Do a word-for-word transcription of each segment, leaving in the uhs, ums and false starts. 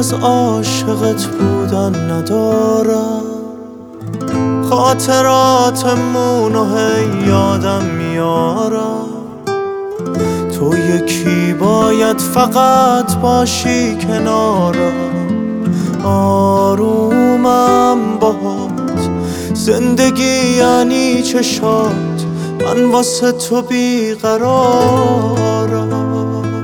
از عاشقت بودن ندارم، خاطراتمون و هی یادم میارم. تو یکی باید فقط باشی کنارم، آرومم باهات. زندگی یعنی چشات، من واسه تو بیقرارم.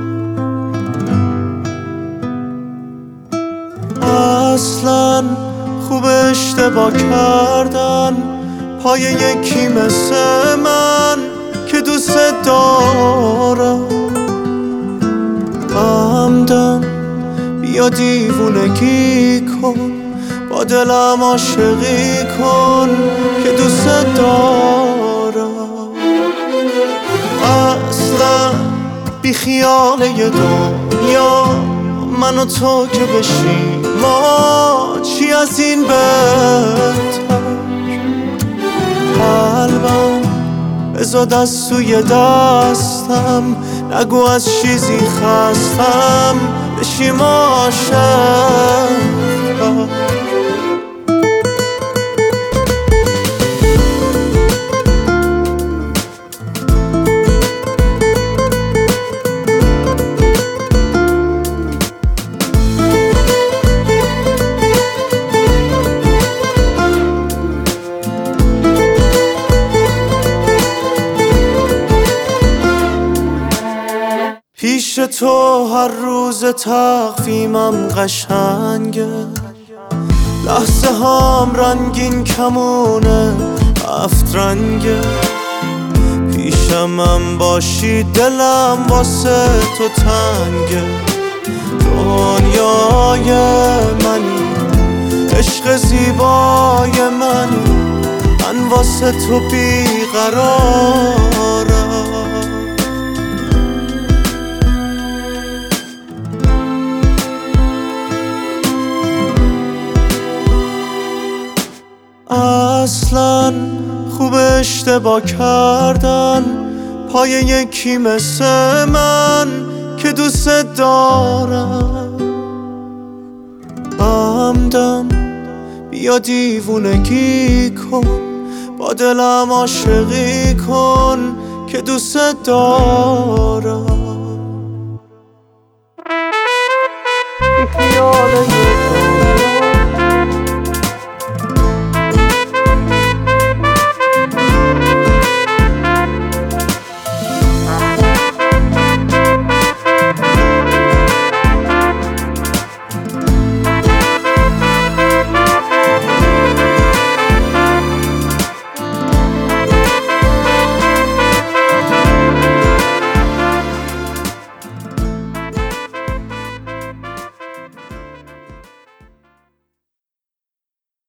اصلا خوب اشتباه کردن پای یکی مثل من که دوست دارم. همدم بیا دیوونگی کن، با دلم عاشقی کن که دوست دارم. اصلا بی خیال یه دنیا من و تو که بشیم ما، چی از این بهتر. قلبم بذار دست توی دستم، نگو از چیزی خستم، بشیم عاشق. پیش تو هر روز تقویمم قشنگه، لحظه هام رنگین کمونه هفت رنگه. پیشمم باشی دلم واسه تو تنگه، دنیای منی عشق زیبای منی، من واسه تو بیقرارم. اصلا خوب اشتباه کردن پای یکی مثل من که دوست دارم. همدم بیا دیوونگی کن، با دلم عاشقی کن که دوست دارم.